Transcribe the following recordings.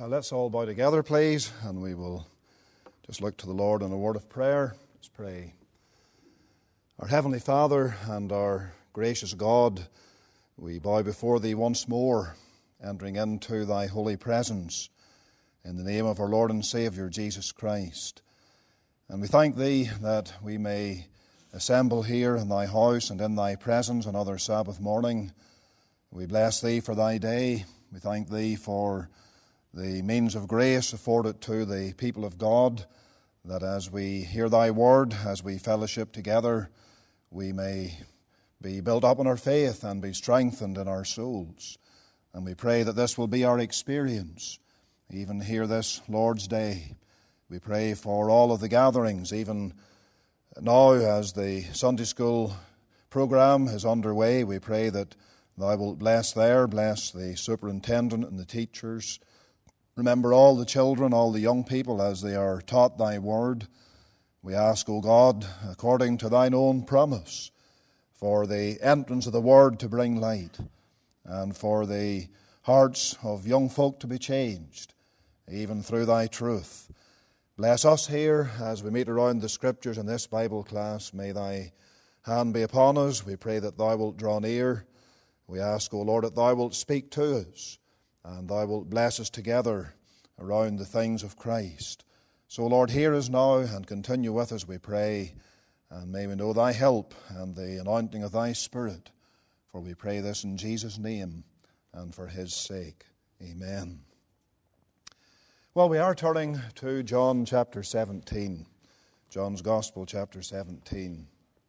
Let's all bow together, please, and we will just look to the Lord in a word of prayer. Let's pray. Our Heavenly Father and our gracious God, we bow before Thee once more, entering into Thy holy presence in the name of our Lord and Saviour, Jesus Christ. And we thank Thee that we may assemble here in Thy house and in Thy presence another Sabbath morning. We bless Thee for Thy day. We thank Thee for the means of grace afforded to the people of God, that as we hear Thy word, as we fellowship together, we may be built up in our faith and be strengthened in our souls. And we pray that this will be our experience, even here this Lord's Day. We pray for all of the gatherings, even now as the Sunday school program is underway. We pray that Thou wilt bless the superintendent and the teachers. Remember all the children, all the young people as they are taught Thy word. We ask, O God, according to Thine own promise, for the entrance of the word to bring light, and for the hearts of young folk to be changed, even through Thy truth. Bless us here as we meet around the Scriptures in this Bible class. May Thy hand be upon us. We pray that Thou wilt draw near. We ask, O Lord, that Thou wilt speak to us, and Thou wilt bless us together around the things of Christ. So, Lord, hear us now and continue with us, we pray, and may we know Thy help and the anointing of Thy Spirit. For we pray this in Jesus' name and for His sake. Amen. Well, we are turning to John chapter 17, John's Gospel chapter 17.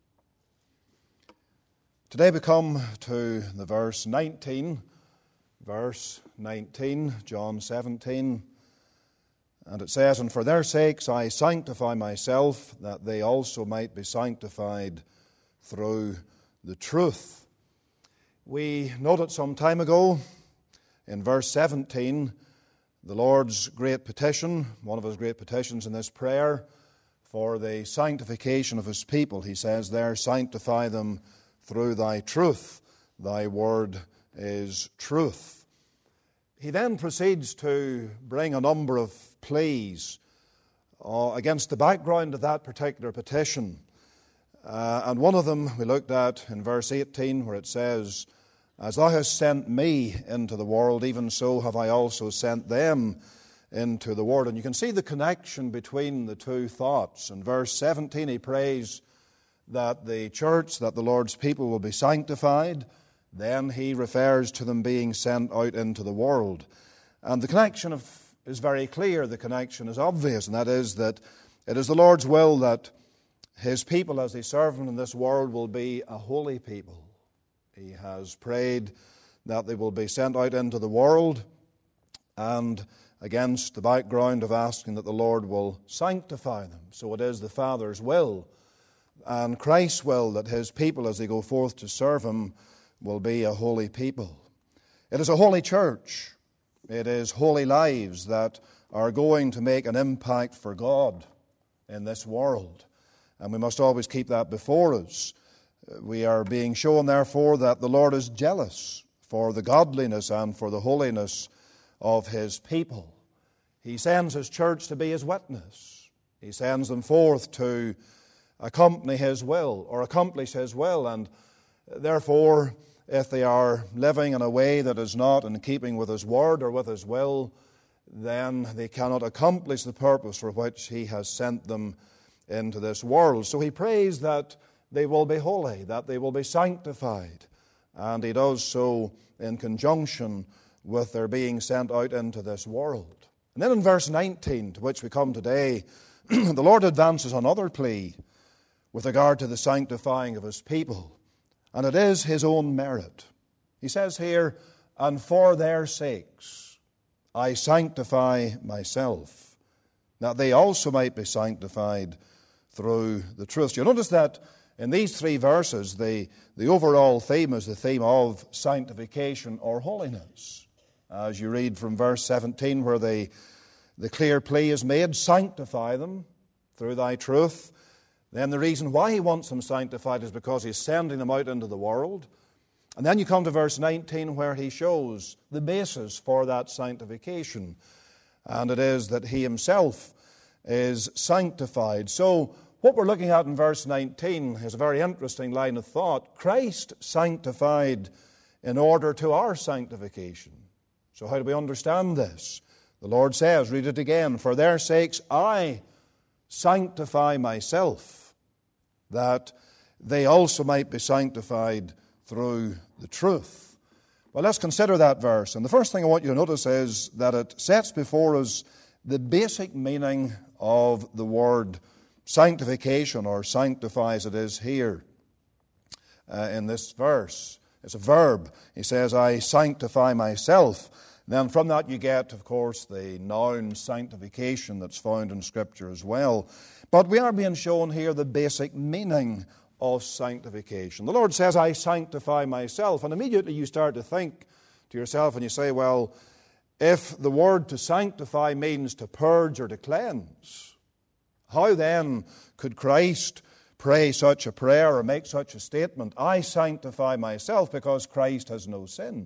Today we come to the verse 19, John 17, and it says, "And for their sakes I sanctify myself, that they also might be sanctified through the truth." We noted some time ago in verse 17 the Lord's great petition, one of His great petitions in this prayer, for the sanctification of His people. He says there, "Sanctify them through Thy truth. Thy word is truth." He then proceeds to bring a number of pleas against the background of that particular petition. And one of them we looked at in verse 18, where it says, "As Thou hast sent me into the world, even so have I also sent them into the world." And you can see the connection between the two thoughts. In verse 17 he prays that the church, that the Lord's people will be sanctified. Then he refers to them being sent out into the world. And the connection is very clear, the connection is obvious, and that is that it is the Lord's will that His people, as they serve Him in this world, will be a holy people. He has prayed that they will be sent out into the world, and against the background of asking that the Lord will sanctify them. So it is the Father's will and Christ's will that His people, as they go forth to serve Him, will be a holy people. It is a holy church. It is holy lives that are going to make an impact for God in this world. And we must always keep that before us. We are being shown, therefore, that the Lord is jealous for the godliness and for the holiness of His people. He sends His church to be His witness. He sends them forth to accompany His will or accomplish His will. And therefore, if they are living in a way that is not in keeping with His word or with His will, then they cannot accomplish the purpose for which He has sent them into this world. So he prays that they will be holy, that they will be sanctified. And he does so in conjunction with their being sent out into this world. And then in verse 19, to which we come today, the Lord advances another plea with regard to the sanctifying of His people. And it is His own merit. He says here, "And for their sakes I sanctify myself, that they also might be sanctified through the truth." You'll notice that in these three verses, the overall theme is the theme of sanctification or holiness. As you read from verse 17, where the clear plea is made, "Sanctify them through Thy truth." Then the reason why He wants them sanctified is because He's sending them out into the world. And then you come to verse 19, where He shows the basis for that sanctification. and it is that he himself is sanctified. So what we're looking at in verse 19 is a very interesting line of thought. Christ sanctified in order to our sanctification. So how do we understand this? The Lord says, read it again, for their sakes I sanctify myself, that they also might be sanctified through the truth. Well, let's consider that verse. And the first thing I want you to notice is that it sets before us the basic meaning of the word sanctification, or sanctify as it is here in this verse. It's a verb. He says, I sanctify myself. Then from that you get, of course, the noun sanctification that's found in Scripture as well. But we are being shown here the basic meaning of sanctification. The Lord says, I sanctify myself. And immediately you start to think to yourself and you say, well, if the word to sanctify means to purge or to cleanse, how then could Christ pray such a prayer or make such a statement? I sanctify myself, because Christ has no sin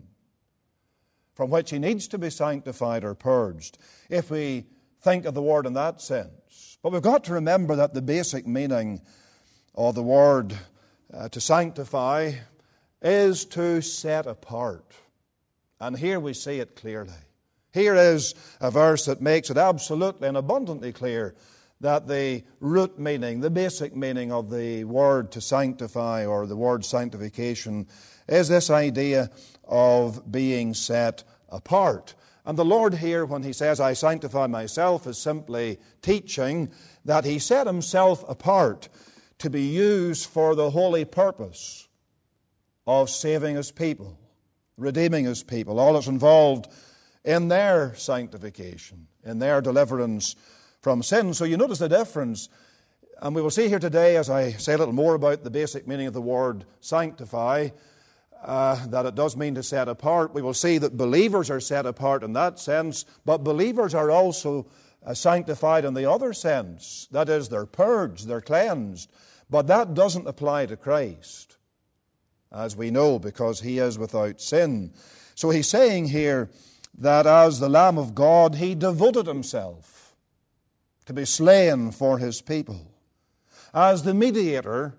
from which he needs to be sanctified or purged, if we think of the word in that sense. But we've got to remember that the basic meaning of the word to sanctify is to set apart. And here we see it clearly. Here is a verse that makes it absolutely and abundantly clear that the root meaning, the basic meaning of the word to sanctify, or the word sanctification, is this idea of being set apart. And the Lord here, when he says, I sanctify myself, is simply teaching that he set himself apart to be used for the holy purpose of saving his people, redeeming his people, all that's involved in their sanctification, in their deliverance from sin. So you notice the difference. And we will see here today, as I say a little more about the basic meaning of the word sanctify, that it does mean to set apart. We will see that believers are set apart in that sense, but believers are also sanctified in the other sense. That is, they're purged, they're cleansed. But that doesn't apply to Christ, as we know, because he is without sin. So he's saying here that as the Lamb of God, he devoted himself to be slain for his people. As the mediator,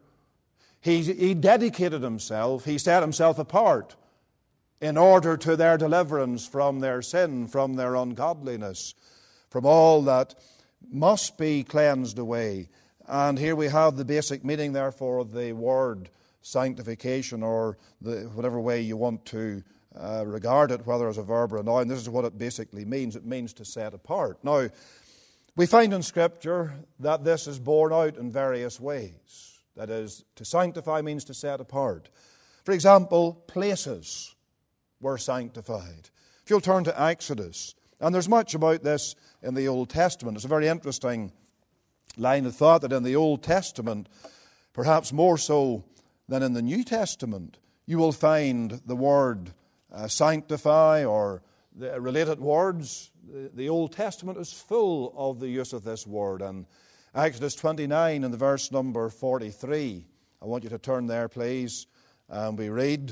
he dedicated himself, he set himself apart in order to their deliverance from their sin, from their ungodliness, from all that must be cleansed away. And here we have the basic meaning, therefore, of the word sanctification, or whatever way you want to regard it, whether as a verb or a noun. This is what it basically means. It means to set apart. Now, we find in Scripture that this is borne out in various ways. That is, to sanctify means to set apart. For example, places were sanctified. If you'll turn to Exodus, and there's much about this in the Old Testament. It's a very interesting line of thought that in the Old Testament, perhaps more so than in the New Testament, you will find the word sanctify or the related words. The Old Testament is full of the use of this word. And Exodus 29 in the verse number 43. I want you to turn there, please. And we read,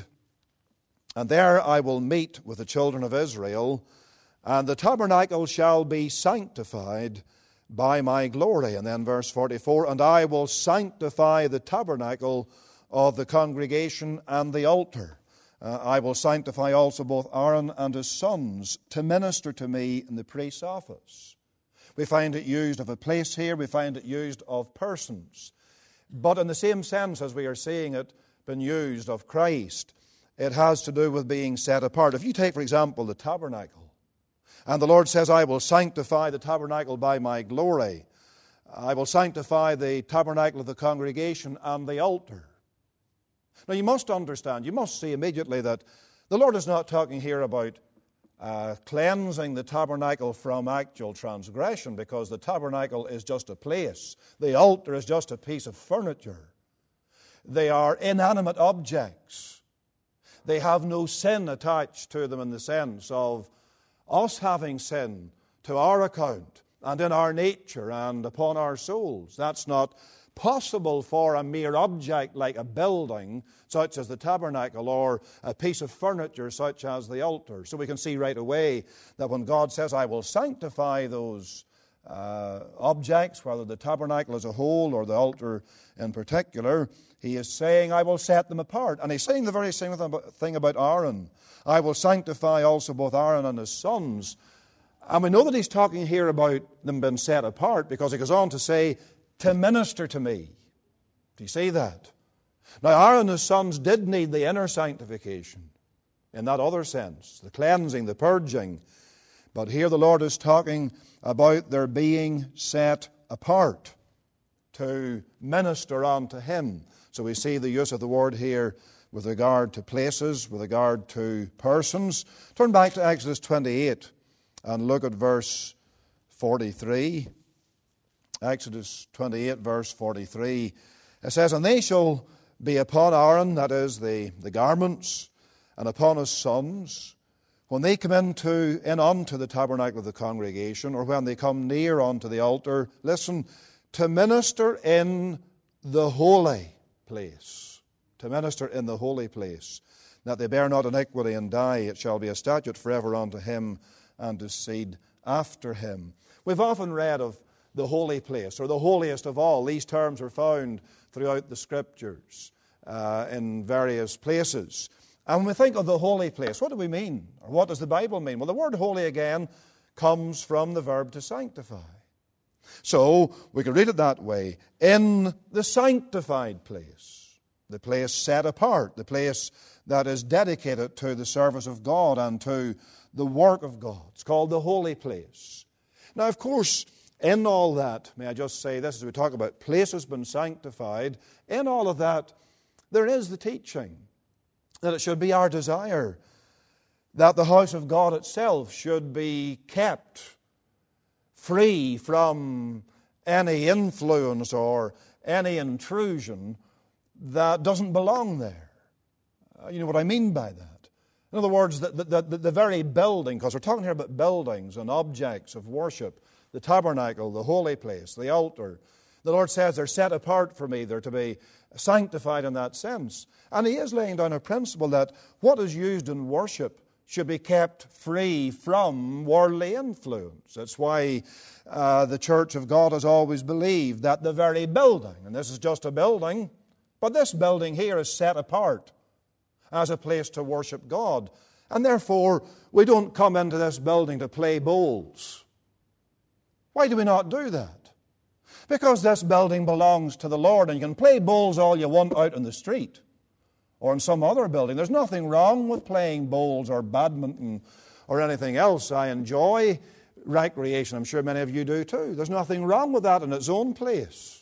And there I will meet with the children of Israel, and the tabernacle shall be sanctified by my glory. And then verse 44, And I will sanctify the tabernacle of the congregation and the altar. I will sanctify also both Aaron and his sons to minister to me in the priest's office. We find it used of a place here. We find it used of persons. But in the same sense as we are seeing it been used of Christ, it has to do with being set apart. If you take, for example, the tabernacle, and the Lord says, I will sanctify the tabernacle by my glory. I will sanctify the tabernacle of the congregation and the altar. Now you must understand, you must see immediately that the Lord is not talking here about cleansing the tabernacle from actual transgression, because the tabernacle is just a place. The altar is just a piece of furniture. They are inanimate objects. They have no sin attached to them in the sense of us having sin to our account and in our nature and upon our souls. That's not possible for a mere object like a building, such as the tabernacle, or a piece of furniture such as the altar. So we can see right away that when God says, I will sanctify those objects, whether the tabernacle as a whole or the altar in particular, He is saying, I will set them apart. And He's saying the very same thing about Aaron. I will sanctify also both Aaron and his sons. And we know that He's talking here about them being set apart, because He goes on to say, to minister to me. Do you see that? Now, Aaron and his sons did need the inner sanctification in that other sense, the cleansing, the purging. But here the Lord is talking about their being set apart to minister unto Him. So we see the use of the word here with regard to places, with regard to persons. Turn back to Exodus 28 and look at verse 43. Exodus 28, verse 43. It says, and they shall be upon Aaron, that is the garments, and upon his sons, when they come in unto the tabernacle of the congregation, or when they come near unto the altar, listen, to minister in the holy place. To minister in the holy place, that they bear not iniquity and die. It shall be a statute forever unto him and his seed after him. We've often read of the holy place, or the holiest of all. These terms are found throughout the Scriptures in various places. And when we think of the holy place, what do we mean? Or what does the Bible mean? Well, the word holy again comes from the verb to sanctify. So we can read it that way. In the sanctified place, the place set apart, the place that is dedicated to the service of God and to the work of God. It's called the holy place. Now, of course, in all that, may I just say this as we talk about places being sanctified, in all of that, there is the teaching that it should be our desire that the house of God itself should be kept free from any influence or any intrusion that doesn't belong there. You know what I mean by that? In other words, the very building, because we're talking here about buildings and objects of worship, the tabernacle, the holy place, the altar. The Lord says they're set apart for me. They're to be sanctified in that sense. And He is laying down a principle that what is used in worship should be kept free from worldly influence. That's why the Church of God has always believed that the very building, and this is just a building, but this building here is set apart as a place to worship God. And therefore, we don't come into this building to play bowls. Why do we not do that? Because this building belongs to the Lord, and you can play bowls all you want out in the street or in some other building. There's nothing wrong with playing bowls or badminton or anything else. I enjoy recreation. I'm sure many of you do too. There's nothing wrong with that in its own place.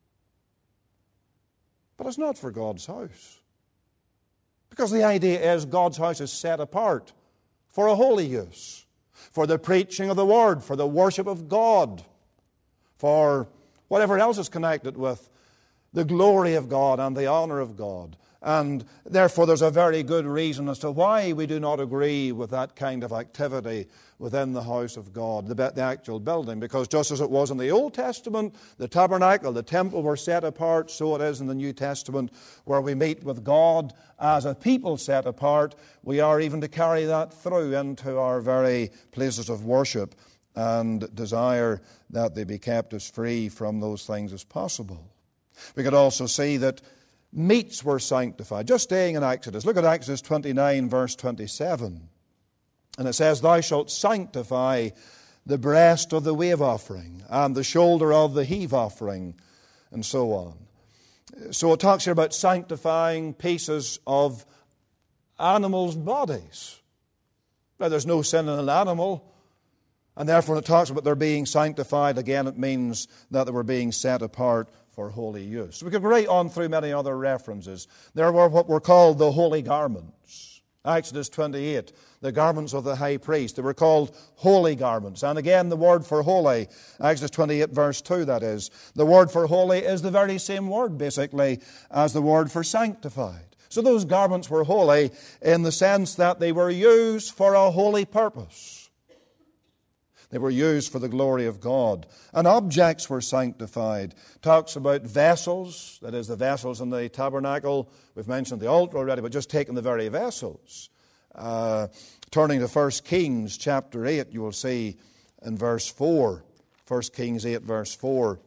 But it's not for God's house. Because the idea is God's house is set apart for a holy use, for the preaching of the Word, for the worship of God, for whatever else is connected with the glory of God and the honor of God. And therefore there's a very good reason as to why we do not agree with that kind of activity within the house of God, the actual building. Because just as it was in the Old Testament, the tabernacle, the temple were set apart, so it is in the New Testament where we meet with God as a people set apart. We are even to carry that through into our very places of worship and desire that they be kept as free from those things as possible. We could also see that meats were sanctified. Just staying in Exodus, look at Exodus 29, verse 27. And it says, Thou shalt sanctify the breast of the wave offering and the shoulder of the heave offering, and so on. So it talks here about sanctifying pieces of animals' bodies. Now, there's no sin in an animal, and therefore when it talks about their being sanctified, again, it means that they were being set apart for holy use. We could go right on through many other references. There were what were called the holy garments. Exodus 28, the garments of the high priest. They were called holy garments. And again, the word for holy, Exodus 28, verse 2, that is. The word for holy is the very same word, basically, as the word for sanctified. So those garments were holy in the sense that they were used for a holy purpose. They were used for the glory of God. And objects were sanctified. Talks about vessels, that is, the vessels in the tabernacle. We've mentioned the altar already, but just taking the very vessels. Turning to 1 Kings chapter 8, you will see in verse 4, 1 Kings 8 verse 4,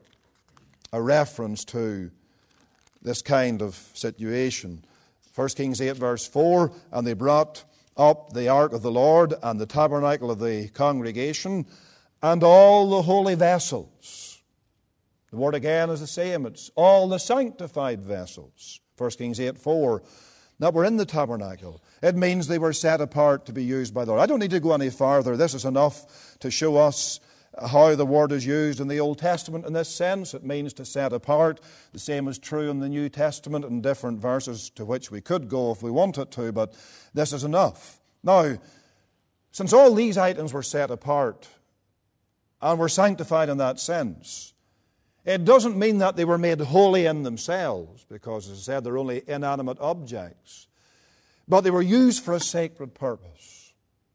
a reference to this kind of situation. 1 Kings 8 verse 4, and they brought up the ark of the Lord and the tabernacle of the congregation and all the holy vessels. The word again is the same. It's all the sanctified vessels. 1 Kings 8 4, that were in the tabernacle. It means they were set apart to be used by the Lord. I don't need to go any farther. This is enough to show us how the word is used in the Old Testament in this sense. It means to set apart. The same is true in the New Testament in different verses to which we could go if we wanted to, but this is enough. Now, since all these items were set apart and were sanctified in that sense, it doesn't mean that they were made holy in themselves, because, as I said, they're only inanimate objects. But they were used for a sacred purpose.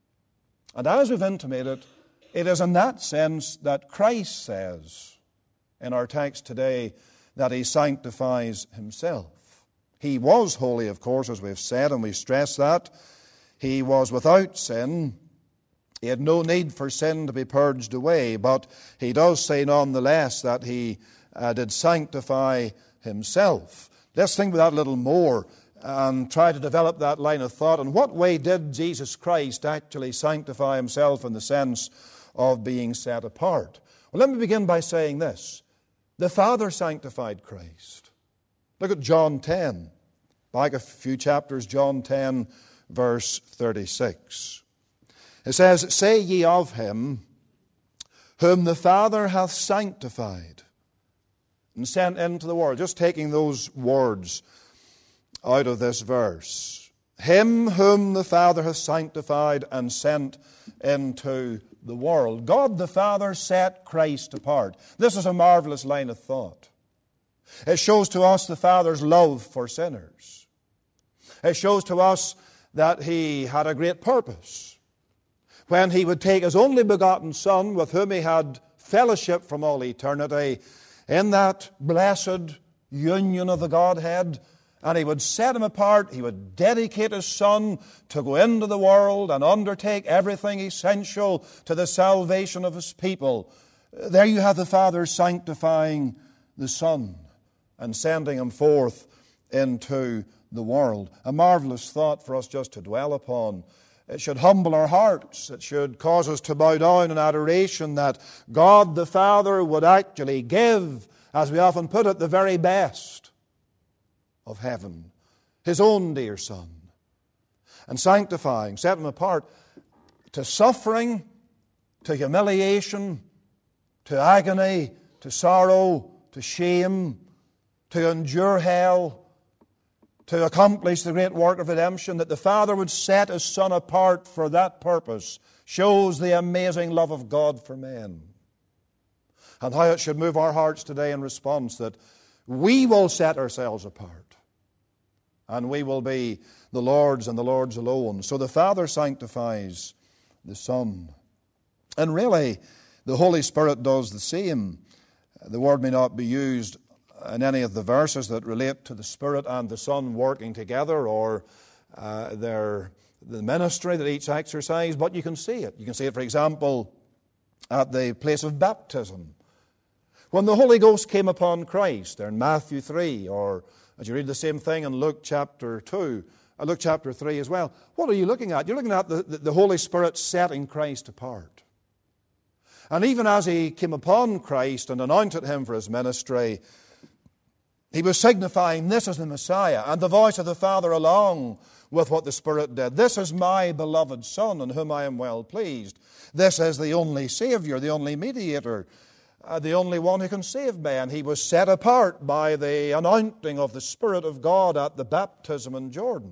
And as we've intimated, it is in that sense that Christ says in our text today that He sanctifies Himself. He was holy, of course, as we've said, and we stress that. He was without sin. He had no need for sin to be purged away, but He does say nonetheless that He did sanctify Himself. Let's think about that a little more and try to develop that line of thought. In what way did Jesus Christ actually sanctify Himself in the sense of being set apart? Well, let me begin by saying this. The Father sanctified Christ. Look at John 10. Back a few chapters, John 10, verse 36. It says, "Say ye of Him, whom the Father hath sanctified and sent into the world." Just taking those words out of this verse. Him whom the Father hath sanctified and sent into the world. God the Father set Christ apart. This is a marvelous line of thought. It shows to us the Father's love for sinners. It shows to us that He had a great purpose when He would take His only begotten Son, with whom He had fellowship from all eternity, in that blessed union of the Godhead, and He would set Him apart. He would dedicate His Son to go into the world and undertake everything essential to the salvation of His people. There you have the Father sanctifying the Son and sending Him forth into the world. A marvelous thought for us just to dwell upon. It should humble our hearts. It should cause us to bow down in adoration that God the Father would actually give, as we often put it, the very best of heaven, His own dear Son, and sanctifying, set Him apart to suffering, to humiliation, to agony, to sorrow, to shame, to endure hell, to accomplish the great work of redemption. That the Father would set His Son apart for that purpose shows the amazing love of God for men. And how it should move our hearts today in response, that we will set ourselves apart and we will be the Lord's and the Lord's alone. So the Father sanctifies the Son. And really, the Holy Spirit does the same. The word may not be used in any of the verses that relate to the Spirit and the Son working together, or the ministry that each exercise, but you can see it. You can see it, for example, at the place of baptism. When the Holy Ghost came upon Christ, there in Matthew 3, or as you read the same thing in Luke chapter 2, Luke chapter 3 as well, what are you looking at? You're looking at the Holy Spirit setting Christ apart. And even as He came upon Christ and anointed Him for His ministry, He was signifying, this is the Messiah, and the voice of the Father along with what the Spirit did. This is my beloved Son, in whom I am well pleased. This is the only Savior, the only mediator, the only one who can save man. He was set apart by the anointing of the Spirit of God at the baptism in Jordan.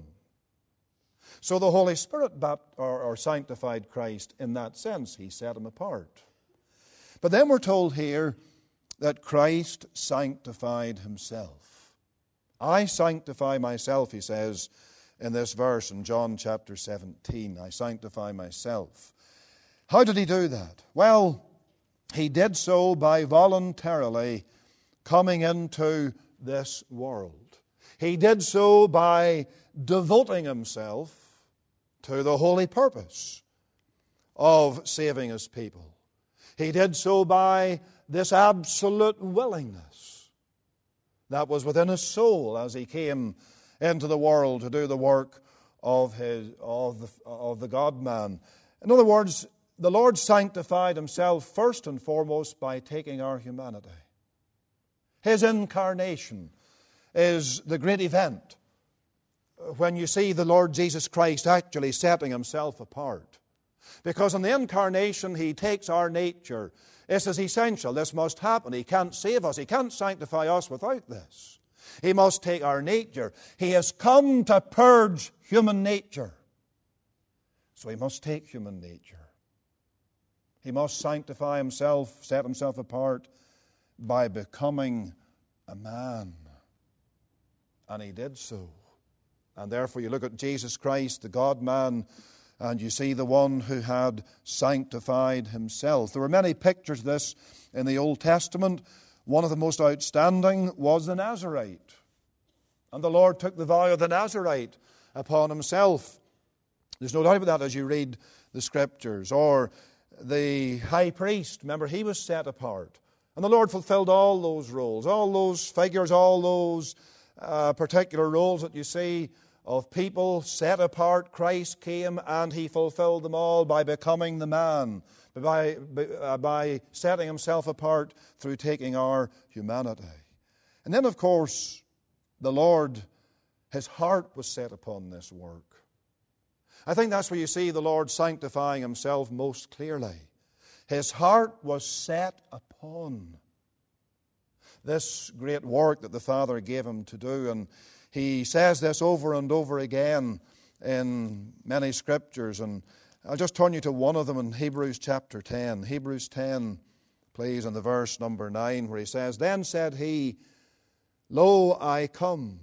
So the Holy Spirit sanctified Christ in that sense. He set Him apart. But then we're told here that Christ sanctified Himself. I sanctify myself, He says in this verse in John chapter 17. I sanctify myself. How did he do that? Well, he did so by voluntarily coming into this world. He did so by devoting himself to the holy purpose of saving his people. He did so by this absolute willingness that was within his soul as he came into the world to do the work of the God-man. In other words, the Lord sanctified himself first and foremost by taking our humanity. His incarnation is the great event when you see the Lord Jesus Christ actually setting himself apart. Because in the incarnation, he takes our nature. This is essential. This must happen. He can't save us. He can't sanctify us without this. He must take our nature. He has come to purge human nature. So he must take human nature. He must sanctify himself, set himself apart by becoming a man. And he did so. And therefore you look at Jesus Christ, the God-man, and you see the one who had sanctified himself. There were many pictures of this in the Old Testament. One of the most outstanding was the Nazarite. And the Lord took the vow of the Nazarite upon himself. There's no doubt about that as you read the Scriptures. Or the high priest, remember, he was set apart. And the Lord fulfilled all those roles, all those figures, all those particular roles that you see of people set apart. Christ came and he fulfilled them all by becoming the man, by setting himself apart through taking our humanity. And then, of course, the Lord, his heart was set upon this work. I think that's where you see the Lord sanctifying himself most clearly. His heart was set upon this great work that the Father gave him to do. And he says this over and over again in many Scriptures. And I'll just turn you to one of them in Hebrews chapter 10. Hebrews 10, please, in the verse number 9, where he says, "Then said he, Lo, I come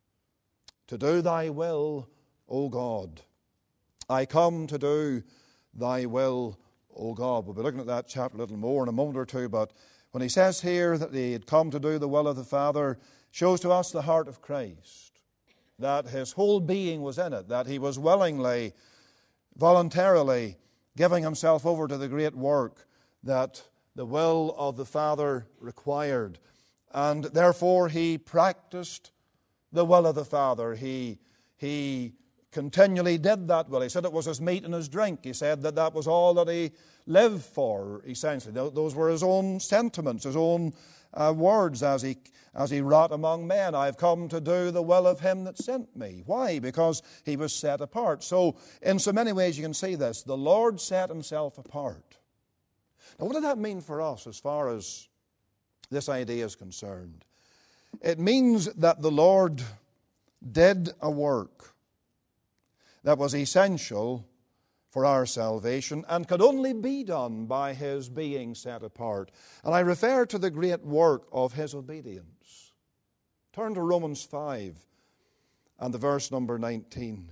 to do thy will, O God. I come to do thy will, O God." We'll be looking at that chapter a little more in a moment or two, but when he says here that he had come to do the will of the Father, shows to us the heart of Christ, that his whole being was in it, that he was willingly, voluntarily giving himself over to the great work that the will of the Father required. And therefore he practiced the will of the Father. He continually did that will. He said it was his meat and his drink. He said that that was all that he lived for, essentially. Those were his own sentiments, his own words as he wrought among men. "I've come to do the will of him that sent me." Why? Because he was set apart. So in so many ways you can see this. The Lord set himself apart. Now what did that mean for us as far as this idea is concerned? It means that the Lord did a work that was essential for our salvation and could only be done by his being set apart. And I refer to the great work of his obedience. Turn to Romans 5 and the verse number 19.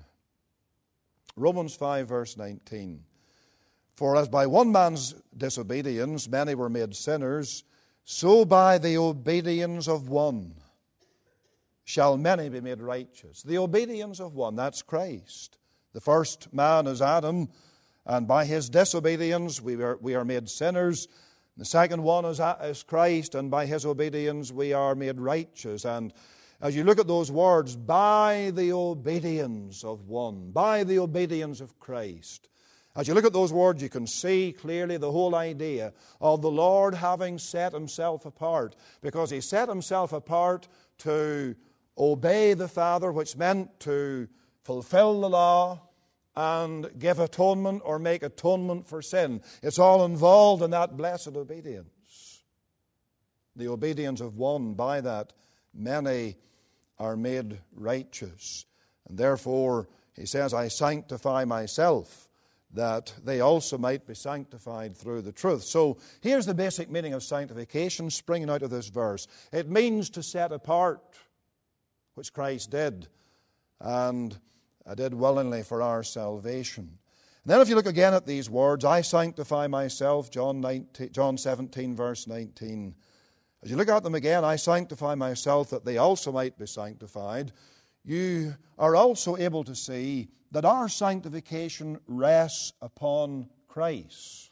Romans 5 verse 19. "For as by one man's disobedience many were made sinners, so by the obedience of one shall many be made righteous." The obedience of one, that's Christ. The first man is Adam, and by his disobedience we are made sinners. The second one is Christ, and by his obedience we are made righteous. And as you look at those words, by the obedience of one, by the obedience of Christ, as you look at those words, you can see clearly the whole idea of the Lord having set himself apart, because he set himself apart to obey the Father, which meant to fulfill the law and give atonement or make atonement for sin. It's all involved in that blessed obedience. The obedience of one, by that many are made righteous. And therefore, he says, "I sanctify myself, that they also might be sanctified through the truth." So here's the basic meaning of sanctification springing out of this verse. It means to set apart, which Christ did, and did willingly for our salvation. And then if you look again at these words, I sanctify myself, John 17, verse 19. As you look at them again, I sanctify myself that they also might be sanctified. You are also able to see that our sanctification rests upon Christ.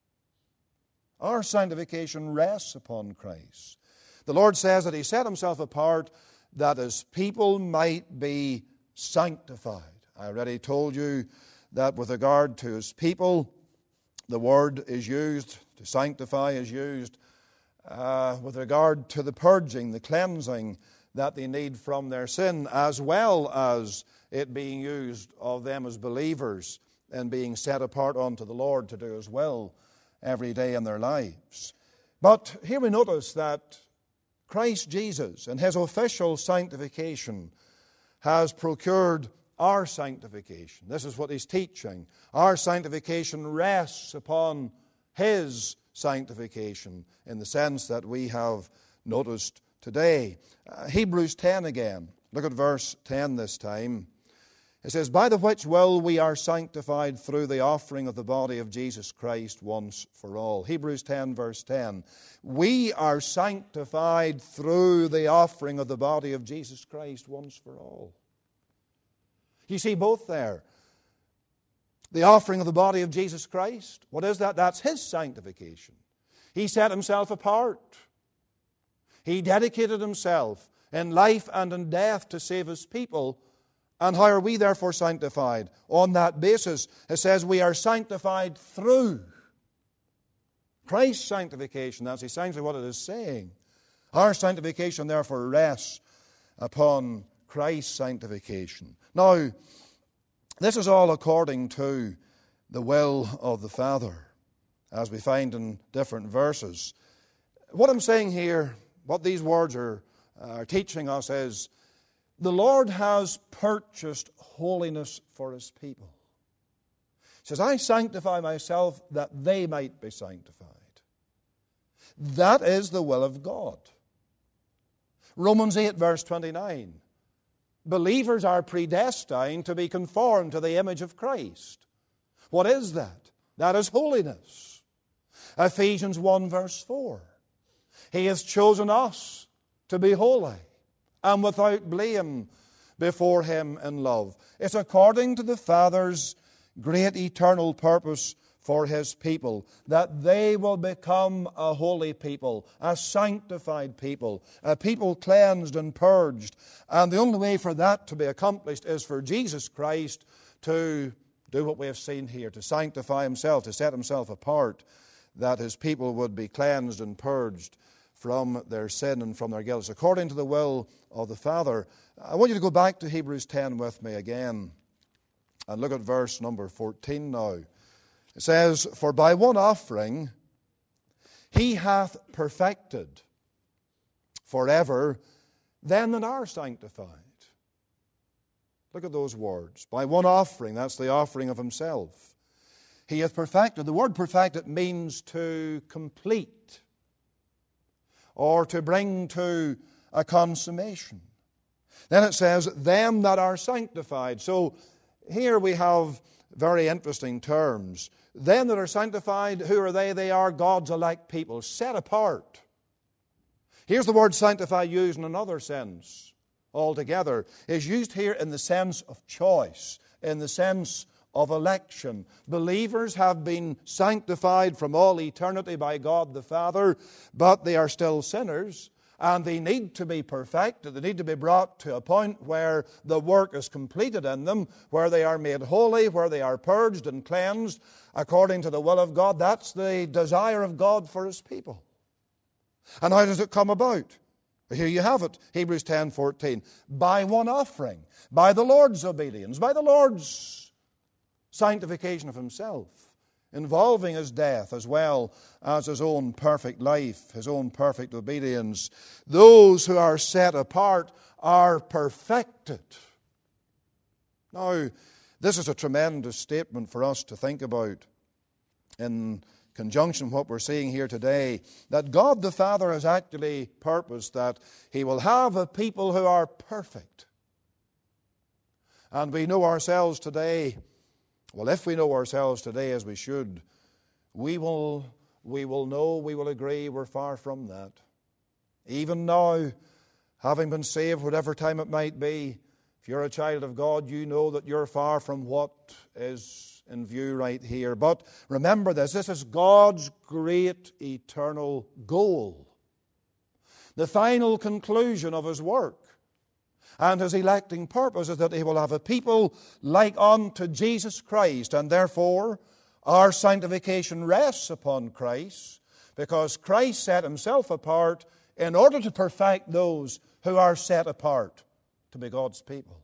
Our sanctification rests upon Christ. The Lord says that He set Himself apart that His people might be sanctified. I already told you that with regard to His people, the word is used, to sanctify is used, with regard to the purging, the cleansing that they need from their sin, as well as it being used of them as believers and being set apart unto the Lord to do His will every day in their lives. But here we notice that Christ Jesus, in His official sanctification, has procured our sanctification. This is what He's teaching. Our sanctification rests upon His sanctification in the sense that we have noticed today. Hebrews 10 again. Look at verse 10 this time. It says, by the which will we are sanctified through the offering of the body of Jesus Christ once for all. Hebrews 10 verse 10. We are sanctified through the offering of the body of Jesus Christ once for all. You see both there. The offering of the body of Jesus Christ. What is that? That's His sanctification. He set Himself apart. He dedicated Himself in life and in death to save His people. And how are we therefore sanctified? On that basis, it says we are sanctified through Christ's sanctification. That's essentially what it is saying. Our sanctification therefore rests upon Christ's sanctification. Now, this is all according to the will of the Father, as we find in different verses. What I'm saying here, what these words are teaching us is, the Lord has purchased holiness for His people. He says, I sanctify myself that they might be sanctified. That is the will of God. Romans 8 verse 29. Believers are predestined to be conformed to the image of Christ. What is that? That is holiness. Ephesians 1 verse 4. He has chosen us to be holy and without blame before Him in love. It's according to the Father's great eternal purpose for His people, that they will become a holy people, a sanctified people, a people cleansed and purged. And the only way for that to be accomplished is for Jesus Christ to do what we have seen here, to sanctify Himself, to set Himself apart, that His people would be cleansed and purged from their sin and from their guilt. It's according to the will of the Father. I want you to go back to Hebrews 10 with me again and look at verse number 14 now. It says, for by one offering He hath perfected forever them that are sanctified. Look at those words. By one offering, that's the offering of Himself. He hath perfected. The word perfected means to complete, or to bring to a consummation. Then it says, them that are sanctified. So here we have very interesting terms. Them that are sanctified, who are they? They are God's elect people, set apart. Here's the word sanctify used in another sense altogether. It's used here in the sense of choice, in the sense of election. Believers have been sanctified from all eternity by God the Father, but they are still sinners, and they need to be perfected. They need to be brought to a point where the work is completed in them, where they are made holy, where they are purged and cleansed according to the will of God. That's the desire of God for His people. And how does it come about? Here you have it, Hebrews 10:14. By one offering, by the Lord's obedience, by the Lord's sanctification of Himself, involving His death as well as His own perfect life, His own perfect obedience. Those who are set apart are perfected. Now, this is a tremendous statement for us to think about in conjunction with what we're seeing here today, that God the Father has actually purposed that He will have a people who are perfect. And we know ourselves today, Well, if we know ourselves today as we should, we will know, we will agree we're far from that. Even now, having been saved, whatever time it might be, if you're a child of God, you know that you're far from what is in view right here. But remember this is God's great eternal goal. The final conclusion of His work and His electing purpose is that He will have a people like unto Jesus Christ, and therefore our sanctification rests upon Christ, because Christ set Himself apart in order to perfect those who are set apart to be God's people.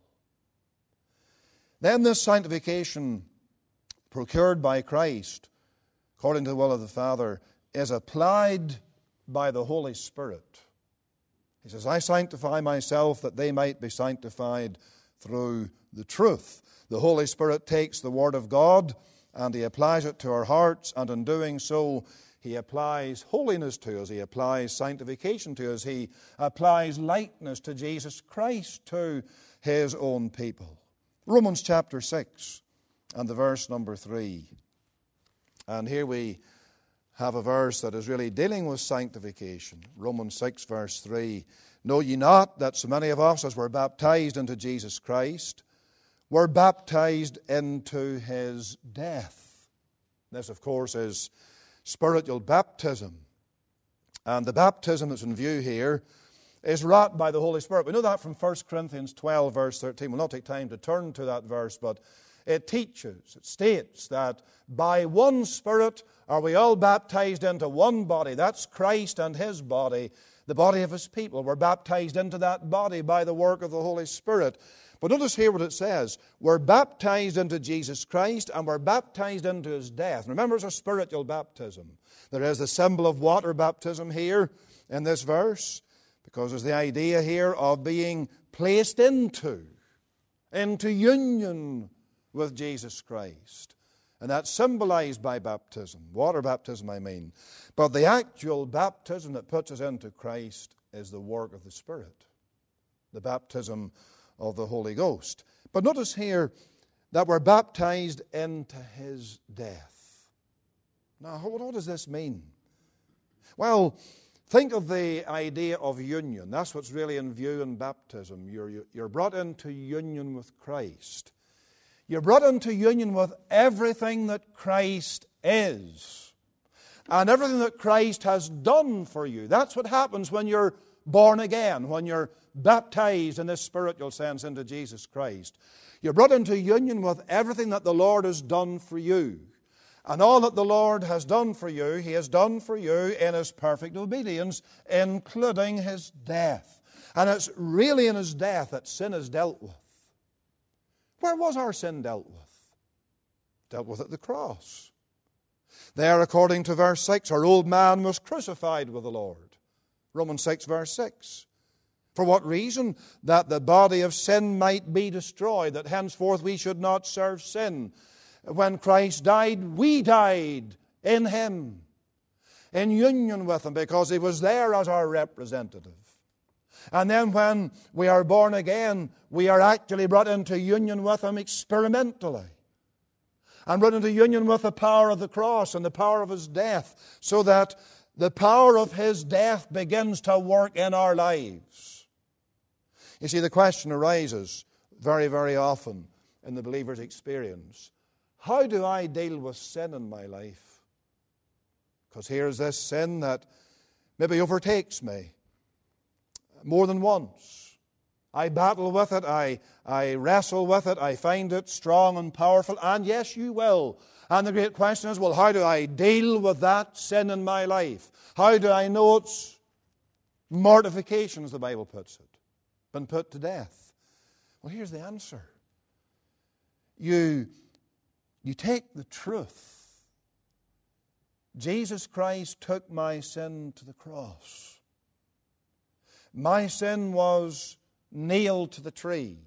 Then this sanctification procured by Christ, according to the will of the Father, is applied by the Holy Spirit. He says, I sanctify myself that they might be sanctified through the truth. The Holy Spirit takes the Word of God and He applies it to our hearts, and in doing so, He applies holiness to us. He applies sanctification to us. He applies likeness to Jesus Christ to His own people. Romans chapter 6 and the verse number 3. And here we have a verse that is really dealing with sanctification. Romans 6 verse 3. Know ye not that so many of us as were baptized into Jesus Christ were baptized into His death? This, of course, is spiritual baptism. And the baptism that's in view here is wrought by the Holy Spirit. We know that from 1 Corinthians 12, verse 13. We'll not take time to turn to that verse, but it teaches, it states that by one Spirit are we all baptized into one body. That's Christ and His body, the body of His people. We're baptized into that body by the work of the Holy Spirit. But notice here what it says. We're baptized into Jesus Christ and we're baptized into His death. Remember, it's a spiritual baptism. There is the symbol of water baptism here in this verse, because there's the idea here of being placed into union with Jesus Christ. And that's symbolized by baptism. Water baptism, I mean. But the actual baptism that puts us into Christ is the work of the Spirit. The baptism of the Holy Ghost. But notice here that we're baptized into His death. Now, what does this mean? Well, think of the idea of union. That's what's really in view in baptism. You're brought into union with Christ. You're brought into union with everything that Christ is and everything that Christ has done for you. That's what happens when you're born again, when you're baptized in this spiritual sense into Jesus Christ. You're brought into union with everything that the Lord has done for you. And all that the Lord has done for you, He has done for you in His perfect obedience, including His death. And it's really in His death that sin is dealt with. Where was our sin dealt with? Dealt with at the cross. There, according to verse 6, our old man was crucified with the Lord. Romans 6, verse 6. For what reason? That the body of sin might be destroyed, that henceforth we should not serve sin. When Christ died, we died in Him, in union with Him, because He was there as our representative. And then when we are born again, we are actually brought into union with Him experimentally. And brought into union with the power of the cross and the power of His death, so that the power of His death begins to work in our lives. You see, the question arises very, very often in the believer's experience. How do I deal with sin in my life? Because here's this sin that maybe overtakes me more than once. I battle with it, I wrestle with it, I find it strong and powerful, and yes, you will. And the great question is, well, how do I deal with that sin in my life? How do I know it's mortification, as the Bible puts it, been put to death? Well, here's the answer. You take the truth. Jesus Christ took my sin to the cross. My sin was nailed to the tree.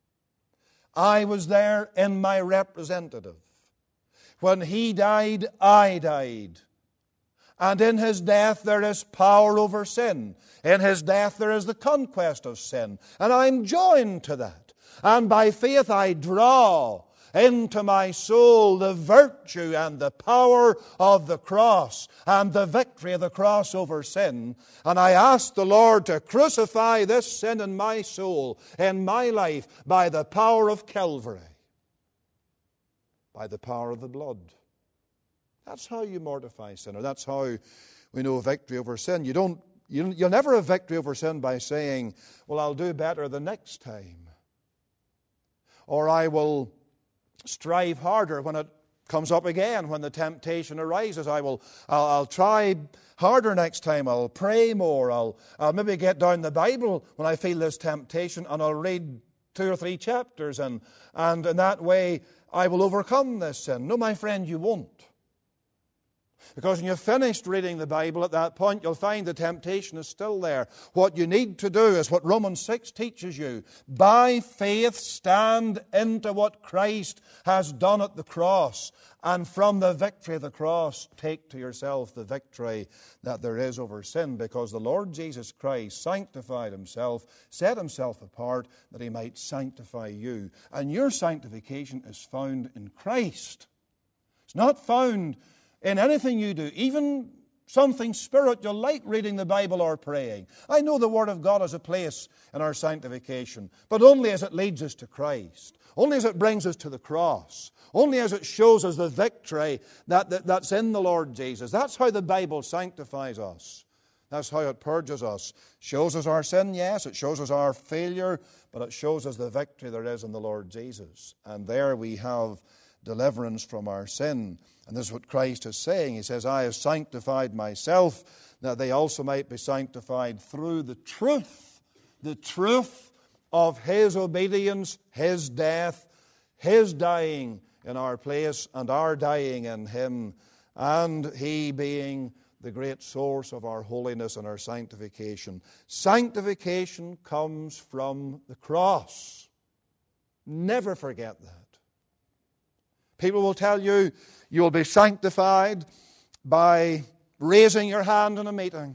I was there in my representative. When He died, I died. And in His death there is power over sin. In His death there is the conquest of sin. And I'm joined to that. And by faith I draw into my soul the virtue and the power of the cross and the victory of the cross over sin. And I ask the Lord to crucify this sin in my soul, in my life, by the power of Calvary, by the power of the blood. That's how you mortify sin, or that's how we know victory over sin. You'll never have victory over sin by saying, well, I'll do better the next time. Or I will strive harder when it comes up again, when the temptation arises. I'll try harder next time. I'll pray more. I'll maybe get down the Bible when I feel this temptation, and I'll read 2 or 3 chapters, and in that way I will overcome this sin. No, my friend, you won't. Because when you've finished reading the Bible at that point, you'll find the temptation is still there. What you need to do is what Romans 6 teaches you. By faith, stand into what Christ has done at the cross. And from the victory of the cross, take to yourself the victory that there is over sin. Because the Lord Jesus Christ sanctified Himself, set Himself apart, that He might sanctify you. And your sanctification is found in Christ. It's not found in anything you do, even something spiritual like reading the Bible or praying. I know the Word of God has a place in our sanctification, but only as it leads us to Christ, only as it brings us to the cross, only as it shows us the victory that's in the Lord Jesus. That's how the Bible sanctifies us. That's how it purges us. Shows us our sin, yes, it shows us our failure, but it shows us the victory there is in the Lord Jesus. And there we have deliverance from our sin. And this is what Christ is saying. He says, I have sanctified myself, that they also might be sanctified through the truth of His obedience, His death, His dying in our place, and our dying in Him, and He being the great source of our holiness and our sanctification. Sanctification comes from the cross. Never forget that. People will tell you you'll be sanctified by raising your hand in a meeting,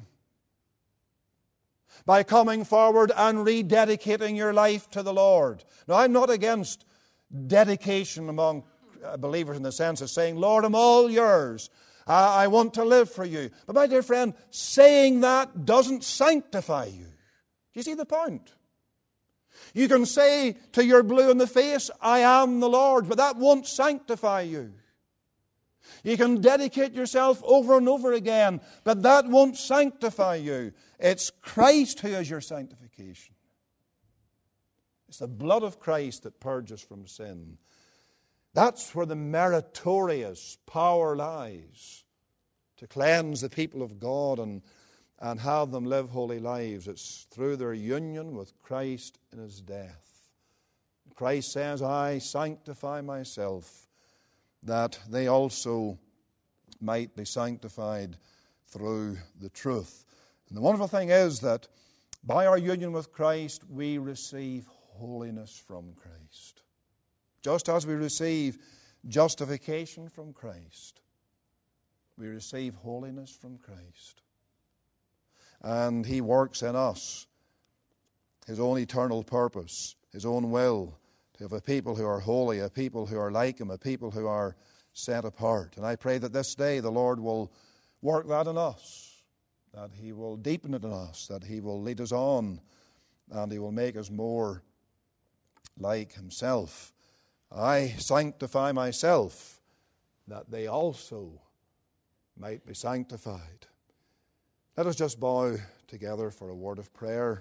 by coming forward and rededicating your life to the Lord. Now, I'm not against dedication among believers in the sense of saying, Lord, I'm all yours. I want to live for you. But my dear friend, saying that doesn't sanctify you. Do you see the point? You can say to your blue in the face, I am the Lord, but that won't sanctify you. You can dedicate yourself over and over again, but that won't sanctify you. It's Christ who is your sanctification. It's the blood of Christ that purges from sin. That's where the meritorious power lies, to cleanse the people of God and have them live holy lives. It's through their union with Christ in His death. Christ says, I sanctify myself, that they also might be sanctified through the truth. And the wonderful thing is that by our union with Christ, we receive holiness from Christ. Just as we receive justification from Christ, we receive holiness from Christ. And He works in us His own eternal purpose, His own will, to have a people who are holy, a people who are like Him, a people who are set apart. And I pray that this day the Lord will work that in us, that He will deepen it in us, that He will lead us on, and He will make us more like Himself. I sanctify myself, that they also might be sanctified. Let us just bow together for a word of prayer.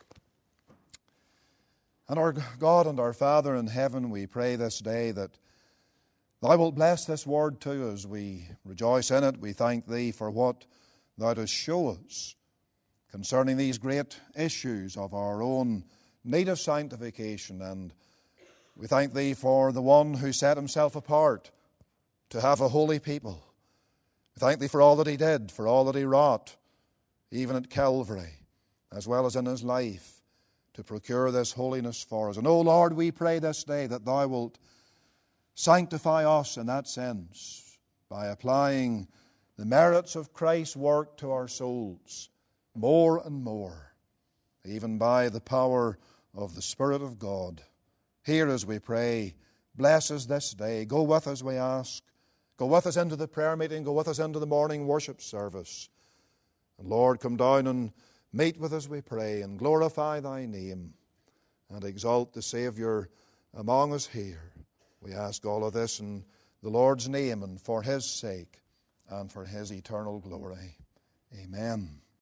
And our God and our Father in heaven, we pray this day that Thou wilt bless this word to us. We rejoice in it. We thank Thee for what Thou dost show us concerning these great issues of our own need of sanctification. And we thank Thee for the one who set Himself apart to have a holy people. We thank Thee for all that He did, for all that He wrought, even at Calvary, as well as in His life, to procure this holiness for us. And, O Lord, we pray this day that Thou wilt sanctify us in that sense by applying the merits of Christ's work to our souls more and more, even by the power of the Spirit of God. Hear as we pray, bless us this day. Go with us, we ask. Go with us into the prayer meeting. Go with us into the morning worship service. And Lord, come down and meet with us, we pray, and glorify thy name and exalt the Saviour among us here. We ask all of this in the Lord's name and for his sake and for his eternal glory. Amen.